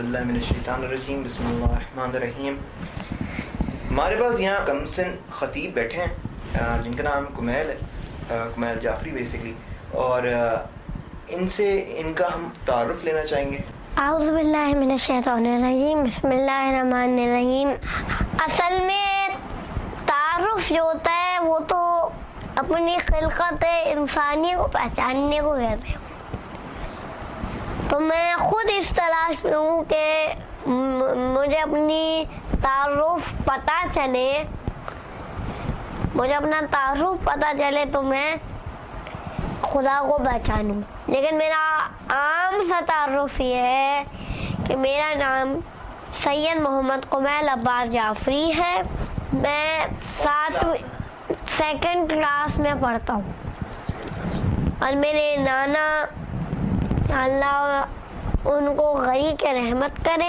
باللہ من الشیطان الرجیم بسم اللہ الرحمن الرحیم۔ ہمارے پاس یہاں کم سن خطیب بیٹھے ہیں جن کا نام کمیل ہے، کمیل جعفری بیسکلی، اور ان کا ہم تعارف لینا چاہیں گے۔ اعوذ باللہ من الشیطان الرجیم بسم اللہ الرحمن الرحیم۔ اصل میں تعارف جو ہوتا ہے وہ تو اپنی خلقت انسانی کو پہچاننے کو کہتے ہیں۔ تو میں خود اس تلاش میں ہوں کہ مجھے اپنی تعارف پتہ چلے، مجھے اپنا تعارف پتہ چلے تو میں خدا کو پہچانوں۔ لیکن میرا عام سا تعارف یہ ہے کہ میرا نام سید محمد کمیل عباس جعفری ہے۔ میں 2nd کلاس میں پڑھتا ہوں، اور میرے نانا اللہ ان کو غریق رحمت کرے،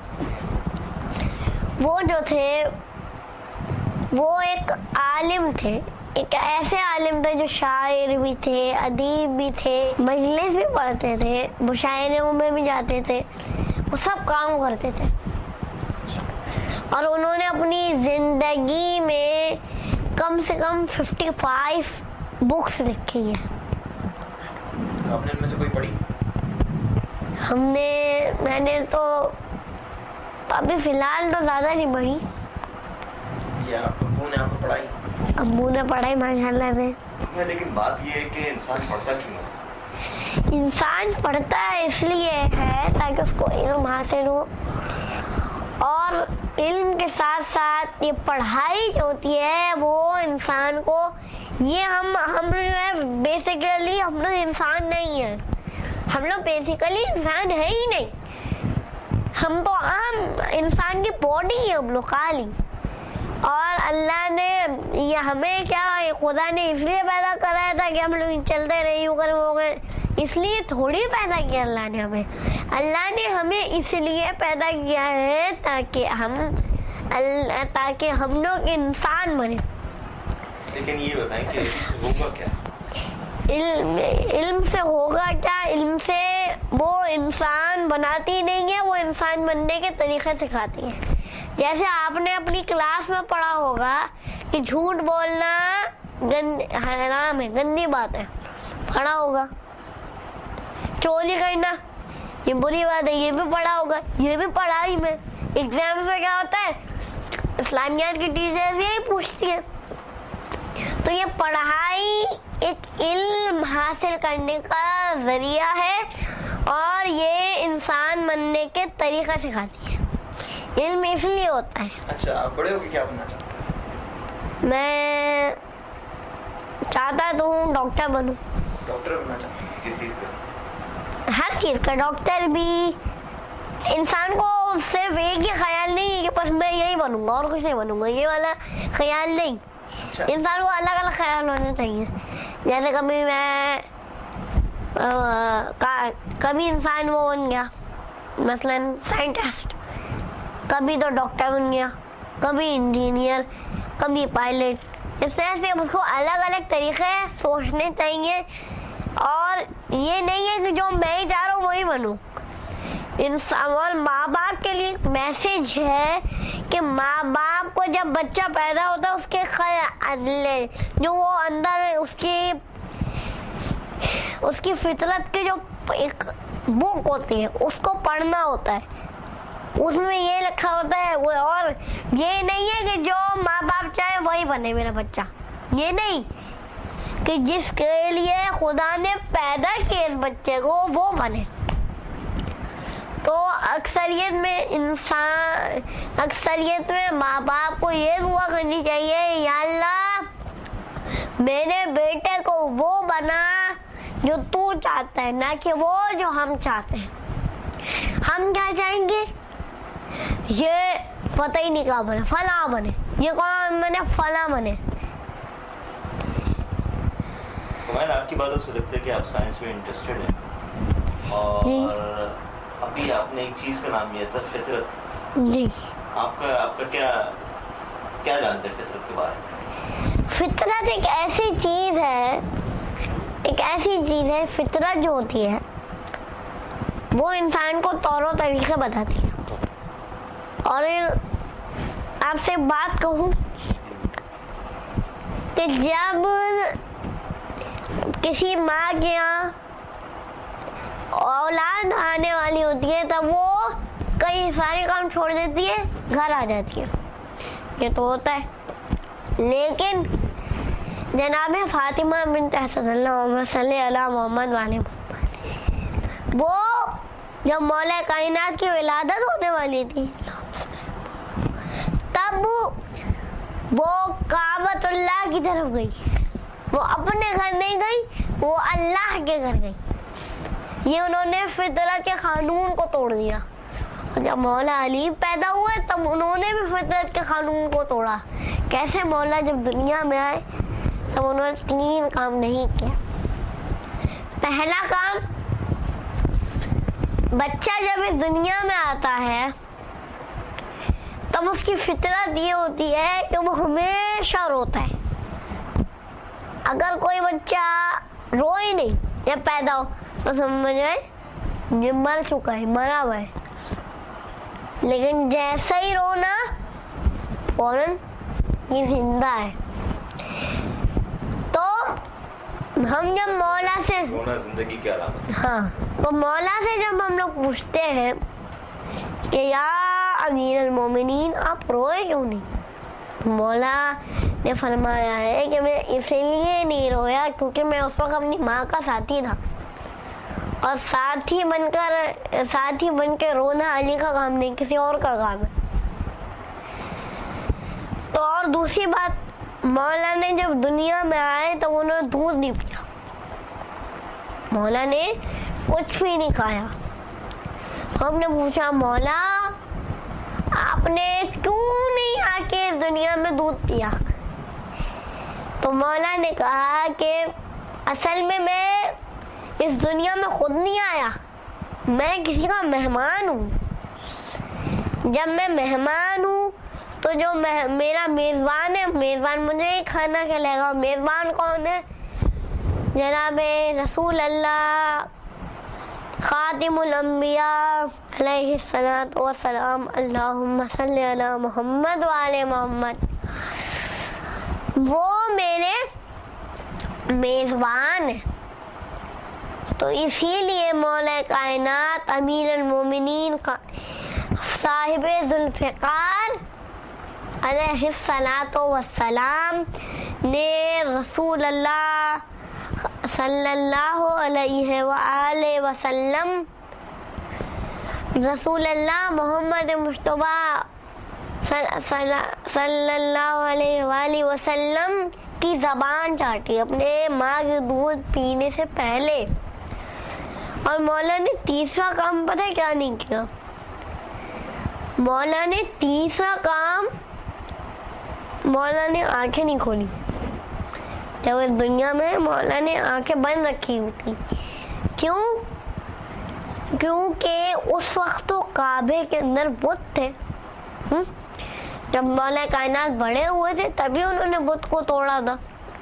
وہ جو تھے وہ ایک عالم تھے، ایک ایسے عالم تھے جو شاعر بھی تھے، ادیب بھی تھے، مجلس بھی پڑھتے تھے، مشاعروں میں بھی جاتے تھے، وہ سب کام کرتے تھے، اور انہوں نے اپنی زندگی میں کم سے کم 55 بکس لکھی ہیں۔ آپ نے ان میں سے کوئی پڑھی؟ میں نے تو ابھی فی الحال تو زیادہ نہیں پڑھی۔ ابو نے آپ کو پڑھائی؟ ابو نے پڑھائی ماشاء اللہ میں۔ لیکن بات یہ ہے کہ انسان پڑھتا کیوں ہے؟ انسان پڑھتا ہے اس لیے ہے تاکہ اس کو علم حاصل ہو، اور علم کے ساتھ ساتھ یہ پڑھائی جو ہوتی ہے وہ انسان کو، یہ ہم بیسیکلی ہم لوگ انسان نہیں ہیں، ہم لوگ بیسیکلی انسان ہے ہی نہیں، ہم تو عام انسان کی باڈی ہے ہم لوگ خالی، اور اللہ نے یہ ہمیں کیا خدا نے اس لیے پیدا کرایا تھا کہ ہم لوگ چلتے رہے یوں کرے وہ گئے، اس لیے تھوڑی پیدا کیا اللہ نے ہمیں، اللہ نے ہمیں اس لیے پیدا کیا ہے تاکہ ہم لوگ انسان بنے۔ لیکن یہ بتائیں کہ علم سے ہوگا کیا؟ علم سے ہوگا کیا؟ علم سے وہ انسان بناتی نہیں ہے، وہ انسان بننے کے طریقے سکھاتی ہے۔ جیسے آپ نے اپنی کلاس میں پڑھا ہوگا کہ جھوٹ بولنا حرام ہے، گندی بات ہے، پڑھا ہوگا۔ چوری کرنا یہ بری بات ہے، یہ بھی پڑھا ہوگا، یہ بھی پڑھائی میں۔ ایگزام سے کیا ہوتا ہے، اسلامیات کی ٹیچر یہی پوچھتی ہے۔ تو یہ پڑھائی ایک علم حاصل کرنے کا ذریعہ ہے، اور یہ انسان بننے کے طریقہ سکھاتی ہے۔ علم اس لیے ہوتا ہے۔ اچھا، آپ بڑے ہو کے کیا بننا چاہتے ہیں؟ میں چاہتا تو ہوں ڈاکٹر بنوں۔ ڈاکٹر بننا چاہتے ہیں؟ کس چیز کا؟ ہر چیز کا، ڈاکٹر بھی۔ انسان کو صرف ایک ہی خیال نہیں ہے کہ بس میں یہی بنوں گا اور کچھ نہیں بنوں گا، یہ والا خیال نہیں۔ انسان کو الگ الگ خیال ہونے چاہیے۔ جیسے کبھی انسان وہ بن گیا مثلاً سائنٹسٹ، کبھی تو ڈاکٹر بن گیا، کبھی انجینئر، کبھی پائلٹ۔ اس طرح سے اس کو الگ الگ طریقے سوچنے چاہیے، اور یہ نہیں ہے کہ جو میں ہی چاہ رہا ہوں وہی بنوں۔ اور ماں باپ کے لیے ایک میسج ہے کہ ماں باپ کو جب بچہ پیدا ہوتا ہے اس کے جو وہ اندر اس کی فطرت کی جو ایک بک ہوتی ہے اس کو پڑھنا ہوتا ہے، اس میں یہ لکھا ہوتا ہے وہ، اور یہ نہیں ہے کہ جو ماں باپ چاہے وہی بنے میرا بچہ، یہ نہیں، کہ جس کے لیے خدا نے پیدا کیا اس بچے کو وہ بنے۔ تو اکثریت میں ماں باپ کو یہ دعا کرنی چاہیے، یا اللہ میرے بیٹے کو وہ بنا جو تو چاہتا ہے، نہ کہ وہ جو ہم چاہتے ہیں۔ ہم کیا چاہیں گے، یہ پتہ ہی نہیں کہاں بنے، فلاں بنے، یہ کون بنے، فلاں بنے۔ آپ کی باتوں سے لگتا ہے کہ آپ سائنس میں انٹرسٹڈ ہیں، اور ابھی آپ نے ایک چیز کا نام لیا تھا فطرت۔ جی، آپ کا کیا جانتے ہیں فطرت کے بارے میں؟ فطرت ایک ایسی چیز ہے، فطرت جو ہوتی ہے وہ انسان کو طور و طریقے بتاتی ہے۔ اور آپ سے بات کہوں کہ جب کسی ماں کے یہاں اولاد آنے والی ہوتی ہے تب وہ کئی سارے کام چھوڑ دیتی ہے, گھر آ جاتی ہے. یہ تو ہوتا ہے. لیکن جناب فاطمہ بنت اسد اللہ صلی علی محمد والے وہ جب مولا کائنات کی ولادت ہونے والی تھی تب وہ کعبۃ اللہ کی طرف گئی. وہ اپنے گھر نہیں گئی, وہ اللہ کے گھر گئی. یہ انہوں نے فطرت کے قانون کو توڑ دیا. جب مولا علی پیدا ہوئے تب انہوں نے بھی فطرت کے قانون کو توڑا. کیسے؟ مولا جب دنیا میں آئے تب انہوں نے 3 کام نہیں کیا. پہلا کام, بچہ جب اس دنیا میں آتا ہے تب اس کی فطرت یہ ہوتی ہے کہ وہ ہمیشہ روتا ہے. اگر کوئی بچہ روئے نہیں جب پیدا ہو تو سمجھے یہ مر چکا ہے, مرا ہوا ہے. لیکن جیسا ہی رونا فوراً یہ زندہ ہے. تو ہم جب مولا سے زندگی کی علامت, ہاں, تو مولا سے جب ہم لوگ پوچھتے ہیں کہ یا امیر المومنین آپ روئے کیوں نہیں, مولا نے فرمایا ہے کہ میں اس لیے نہیں رویا کیونکہ میں اس وقت اپنی ماں کا ساتھی تھا, اور ساتھی بن کے رونا علی کا کام نہیں, کسی اور کا کام ہے. تو اور دوسری بات, مولا نے جب دنیا میں آئے تو انہوں نے دودھ نہیں پیا. مولا نے کچھ بھی نہیں کھایا. ہم نے پوچھا مولا آپ نے کیوں نہیں آ کے اس دنیا میں دودھ پیا؟ تو مولا نے کہا کہ اصل میں اس دنیا میں خود نہیں آیا, میں کسی کا مہمان ہوں. جب میں مہمان ہوں تو جو میرا میزبان ہے, میزبان مجھے ہی کھانا کھلائے گا. میزبان کون ہے؟ جناب رسول اللہ خاتم الانبیاء علیہ الصلوۃ والسلام, اللہم صلی علی محمد وعلی محمد. وہ میرے میزبان ہے. تو اسی لیے مولا کائنات امیر المومنین صاحب ذوالفقار علیہ الصلوۃ والسلام نے رسول اللہ صلی اللہ علیہ وآلہ وسلم, رسول اللہ محمد مصطفیٰ صلی اللہ علیہ وآلہ وسلم کی زبان چاٹی اپنے ماں کے دودھ پینے سے پہلے. اور مولا نے تیسرا کام پتہ ہے کیا نہیں کیا؟ مولا نے تیسرا کام, مولا نے آنکھیں نہیں کھولی. جب اس دنیا میں مولا نے آنکھیں بند رکھی ہوئی تھی. کیوں؟ کیونکہ اس وقت تو کعبے کے اندر بت تھے. جب مولا کائنات بڑے ہوئے تھے تبھی انہوں نے بت کو توڑا تھا.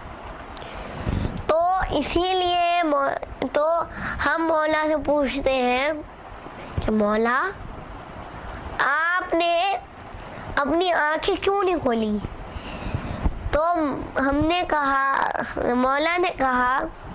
تو اسی لیے تو ہم مولا سے پوچھتے ہیں کہ مولا آپ نے اپنی آنکھیں کیوں نہیں کھولی؟ تو ہم نے کہا, مولا نے کہا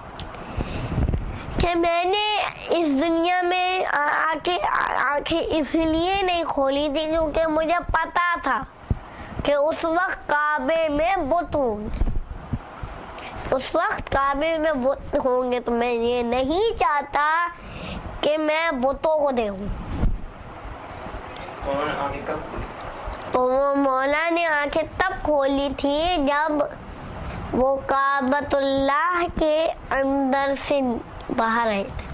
کہ میں نے اس دنیا میں آنکھیں اس لیے نہیں کھولی تھی کیونکہ مجھے پتا تھا کہ اس وقت کعبے میں بت ہوں گے. اس وقت کعبے میں بت ہوں گے تو میں یہ نہیں چاہتا کہ میں بتوں کو دیکھوں. تو مولا نے آنکھیں تب کھولی تھی جب وہ کعبۃ اللہ کے اندر سے باہر آئے تھے.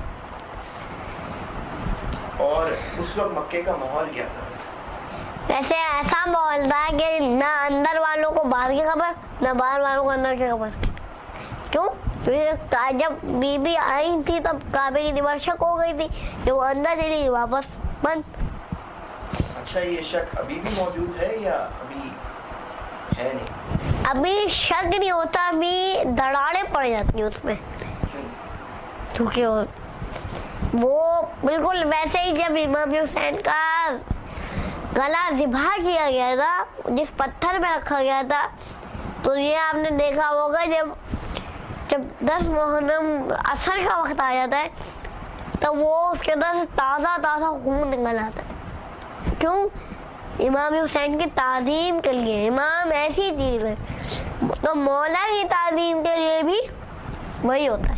اور اس وقت مکے کا ماحول کیا تھا؟ ویسے ایسا ماحول تھا کہ نہ اندر والوں کو باہر کی خبر, نہ باہر والوں کو اندر کی خبر. کیوں؟ جب بی بی آئی تھی تب کعبے کی دیوار شک ہو گئی تھی کہ وہ اندر چلی واپس بند. اچھا, یہ شک ابھی بھی موجود ہے یا ابھی ہے نہیں؟ ابھی شک نہیں ہوتا, ابھی دراڑیں پڑ جاتی ہیں اس میں. کیونکہ وہ بالکل ویسے ہی جب امام حسین کا गला ज़िबा किया गया था, जिस पत्थर में रखा गया था, तो ये आपने देखा होगा जब 10 मुहर्रम असर का वक्त आ जाता है तो वो उसके अंदर से ताज़ा खून निकल आता है। क्यों? इमाम हुसैन की ताज़ीम के लिए। इमाम ऐसी चीज़ है, तो मौला की ताज़ीम के लिए भी वही होता है।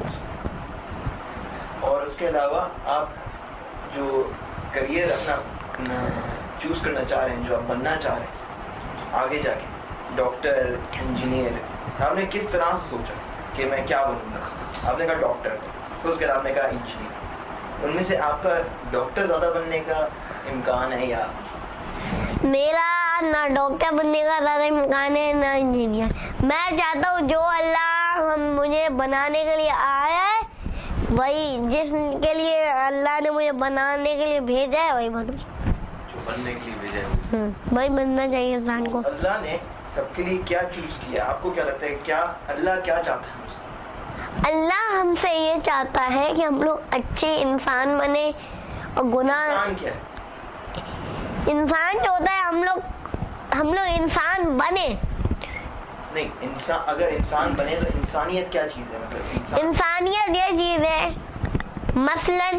और उसके अलावा आप जो करियर अपना चूज करना चाह रहे हैं, जो आप बनना चाह रहे हैं आगे जाके, डॉक्टर, इंजीनियर, आपने किस तरह से सोचा कि मैं क्या बनूंगा? आपने कहा डॉक्टर, फिर उसके बाद आपने कहा इंजीनियर। उनमें से आपका डॉक्टर ज़्यादा बनने का इम्कान है या? मेरा ना डॉक्टर बनने का ज़्यादा इम्कान है ना इंजीनियर। मैं चाहता हूँ जो अल्लाह मुझे बनाने के लिए आया है, वही जिसके लिए अल्लाह ने मुझे बनाने के लिए भेजा है वही बनूँ। जो बनने के लिए भेजा है वही बनना चाहिए इंसान को। अल्लाह ने सबके लिए क्या चूज किया? आपको क्या लगता है, क्या अल्लाह क्या चाहता है? अल्लाह हमसे ये चाहता है कि हम लोग अच्छे इंसान बने और गुनाह। इंसान क्या है? इंसान जो होता है, हम लोग इंसान बने। नहीं, इंसान अगर इंसान बने तो इंसानियत क्या चीज है? मतलब इंसानियत ये चीज है, मसलन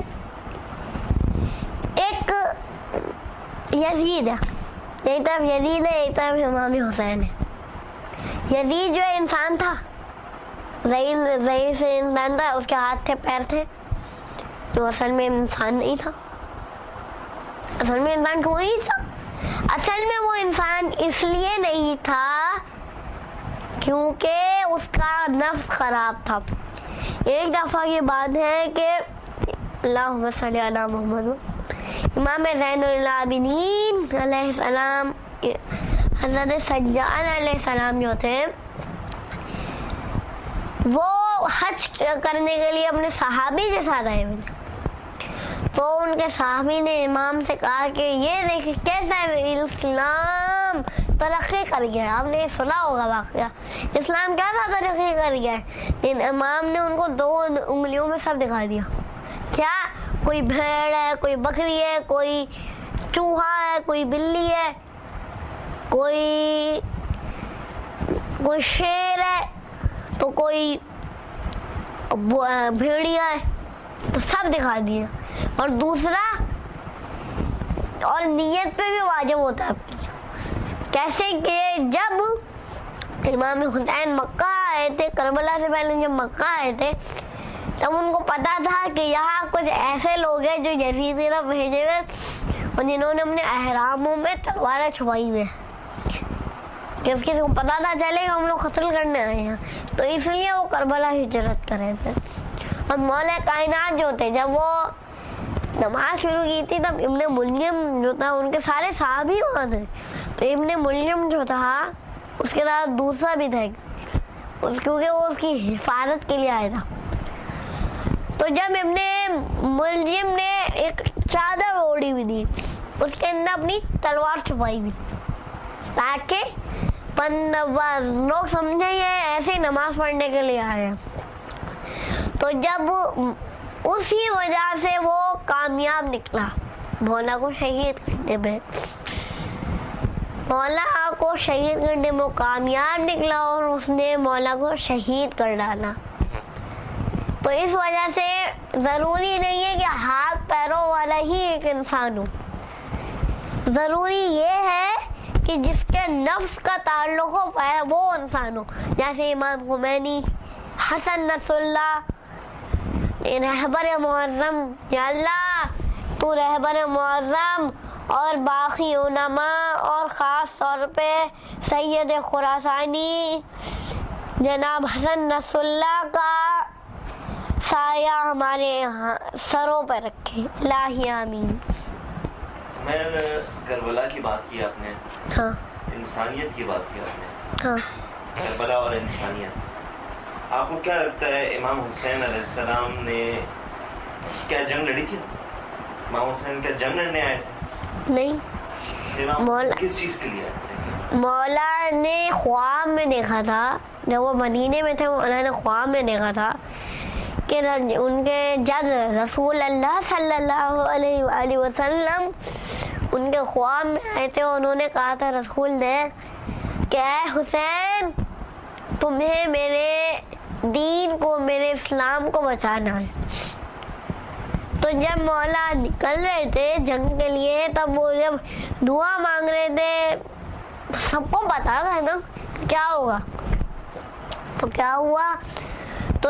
एक यजीद है, एक तरफ यजीद है, एक तरफ इमाम हुसैन है। यजीद जो है इंसान था, रईस इंसान था, उसके हाथ थे, पैर थे, तो असल में इंसान नहीं था। असल में इंसान क्यों नहीं था? असल में वो इंसान इसलिए नहीं था क्योंकि उसका नफ्स खराब था। एक दफ़ा की बात है कि अल्लाहुम्मा सल्ली अला मुहम्मद, इमाम ज़ैनुल आबिदीन अलैहिस्सलाम, हज़रत सज्जाद अलैहिस्सलाम जो थे, वो हज करने के लिए अपने सहाबी के साथ आए हुए थे। तो उनके साहबी ने इमाम से कहा कि ये देखिए कैसा इस्लाम तरक्की कर गया है। आपने सुना होगा वाक़या, इस्लाम क्या था तरक्की कर गया है। लेकिन इमाम ने उनको 2 उंगलियों में सब दिखा दिया। क्या? कोई भेड़ है, कोई बकरी है, कोई चूहा है, कोई बिल्ली है, कोई शेर है, तो कोई भेड़िया है, तो सब दिखा दिया। और दूसरा, और नियत पे भी वाजिब होता है। कैसे कि जब इमाम हुसैन मक्का आए थे, करबला से पहले जब मक्का आए थे, तब उनको पता था कि यहाँ कुछ ऐसे लोग हैं जो यजीद की तरफ भेजे हुए और जिन्होंने अपने अहरामों में तलवारें छुपाई हुई हैं, किसी को पता ना चले हम लोग कत्ल करने आए हैं, तो इसलिए वो करबला हिजरत कर रहे थे। और मौला कायनात जो थे, जब वो नमाज शुरू की थी, तब इब्ने मुल्यम जो था, उनके सारे साहबी वहाँ थे। तो इब्ने मुल्यम जो था, उसके साथ दूसरा भी था, क्योंकि वो उसकी हिफाजत के लिए आया था। तो जब इब्ने मुल्यम ने एक चादर ओढ़ी हुई थी, उसके अंदर अपनी तलवार छुपाई हुई, ताकि लोग समझे ये ऐसे नमाज पढ़ने के लिए आए। तो जब उसी वजह से वो कामयाब निकला, मौला को शहीद करने में, मौला को शहीद करने में कामयाब निकला और उसने मौला को शहीद कर डाला। तो इस वजह से ज़रूरी नहीं है कि हाथ पैरों वाला ही एक इंसान हो। ज़रूरी ये है कि जिसके नफ्स का ताल्लुक़ हो वो इंसान हो। जैसे इमाम खुमैनी, हसन नसरुल्लाह, रहबर मुअज़्ज़म, या अल्लाह तू रहबर मुअज़्ज़म और बाकी उलमा और ख़ास तौर पे सैयद खुरासानी जनाब हसन नसरुल्लाह का साया हमारे सरों पर रखे, इलाही आमीन। मैंने करबला की बात की आपने, हाँ, इंसानियत की बात की आपने, हाँ। करबला और इंसानियत, आपको क्या लगता है इमाम हुसैन अलैहिस्सलाम ने क्या जंग लड़ी थी? इमाम हुसैन क्या जंग लड़ने आए थे? नहीं, इमाम मौला किस चीज़ के लिए आए थे? मौला ने ख्वाब में देखा था, जब वो मदीने में थे, मौला ने ख्वाब में देखा था कि उनके जद रसूल अल्लाह सल्लल्लाहु अलैहि वसल्लम ان کے خواب میں آئے تھے، انہوں نے کہا تھا رسول نے کہ اے حسین تمہیں میرے دین کو، میرے اسلام کو بچانا ہے۔ تو جب مولا نکل رہے تھے جنگ کے لیے، تب وہ جب دعا مانگ رہے تھے، سب کو پتا تھا نا کیا ہوگا، تو کیا ہوا؟ تو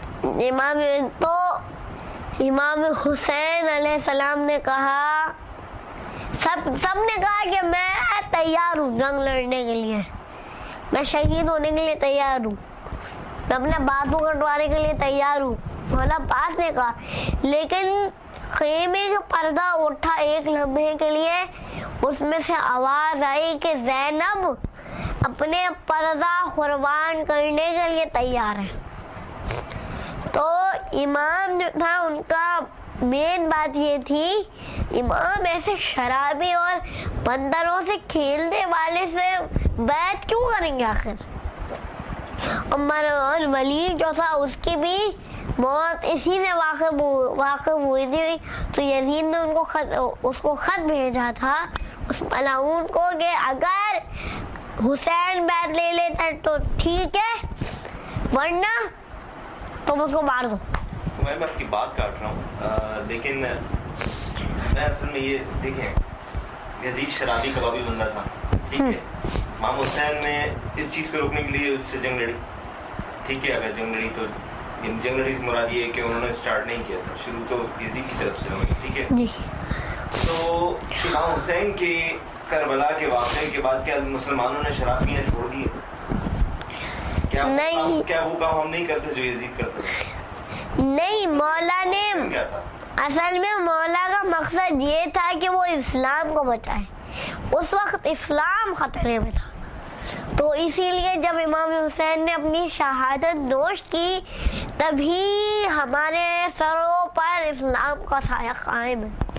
امام حسین علیہ السلام نے کہا، سب نے کہا کہ میں تیار ہوں جنگ لڑنے کے لیے، میں شہید ہونے کے لیے تیار ہوں، میں اپنے باتوں کٹوانے کے لیے تیار ہوں، مولا عباس نے کہا۔ لیکن خیمے کا پردہ اٹھا ایک لمحے کے لیے، اس میں سے آواز آئی کہ زینب اپنے پردہ قربان کرنے کے لیے تیار ہے۔ تو امام جو تھا ان کا مین بات یہ تھی، امام ایسے شرابی اور بندروں سے کھیلنے والے سے بیعت کیوں کریں گے آخر؟ عمر اور ولید جو تھا اس کی بھی موت اسی سے واقف ہوئی تھی، تو یزید نے اس کو خط بھیجا تھا اس ملعون کو کہ اگر حسین بیعت لے لیتا ہے تو ٹھیک ہے، ورنہ تم اس کو مار دو۔ میں آپ کی بات کاٹ رہا ہوں، لیکن میں اصل میں یہ دیکھیں، یزید شرابی کبابی بندہ تھا، ٹھیک ہے، امام حسین نے اس چیز کو روکنے کے لیے اس سے جنگ لڑی، ٹھیک ہے، اگر جنگ لڑی تو جنگ لڑی سے مراد یہ ہے کہ انہوں نے اسٹارٹ نہیں کیا تھا، شروع تو یزید کی طرف سے ہوئی، ٹھیک ہے۔ تو امام حسین کے کربلا کے واقعے کے بعد کیا مسلمانوں نے شراب پینا چھوڑ دیے؟ کیا وہ کام ہم نہیں کرتے جو یزید کرتا تھا؟ نہیں، مولا نے کیا تھا اصل میں مولا کا مقصد یہ تھا کہ وہ اسلام کو بچائے، اس وقت اسلام خطرے میں تھا، تو اسی لیے جب امام حسین نے اپنی شہادت نوش کی تبھی ہمارے سروں پر اسلام کا سایہ قائم ہے۔